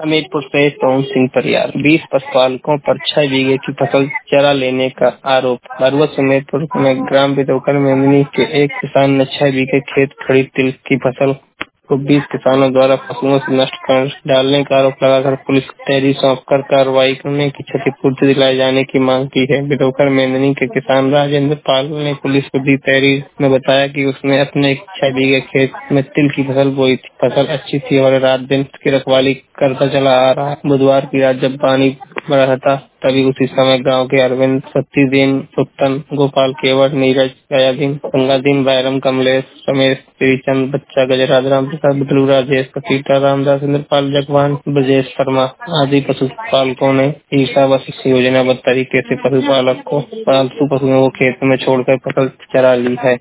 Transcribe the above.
हमीरपुर से पवन सिंह परियार। 20 पशुपालकों पर 6 बीघे की फसल चरा लेने का आरोप। बरुआ समीरपुर में ग्राम बिदौकर मेमनी के एक किसान ने 6 बीघे खेत खड़ी तिल की फसल को 20 किसानों द्वारा पशुओं से नष्ट कर डालने का आरोप लगाकर पुलिस को तहरीर सौंपकर कार्रवाई करने की क्षतिपूर्ति दिलाए जाने की मांग की है। बिदौकर मेंदनी के किसान राजेंद्र पाल ने पुलिस को दी तहरीर में बताया कि उसने अपने 6 बीघे खेत में तिल की फसल बोई थी। फसल अच्छी थी और रात दिन की रखवाली करता चला आ रहा। बुधवार की रात जब पानी बढ़ा था तभी उसी समय गांव के अरविंद, सतीदीन, सुप्तन, गोपाल, केवट, नीरज, गयादीन, गंगादीन, बैरम, कमलेश, रमेश, श्रीचंद, बच्चा, गजराज, राम प्रसाद, बदलू, राजेश, कसीटा, रामदास, इंद्रपाल, जगवान, ब्रजेश शर्मा आदि पशुपालकों ने ईर्षावश इस योजनाबद्ध तरीके से पशुपालक को पालतू पशुओं को खेत में छोड़कर फसल चरा ली है।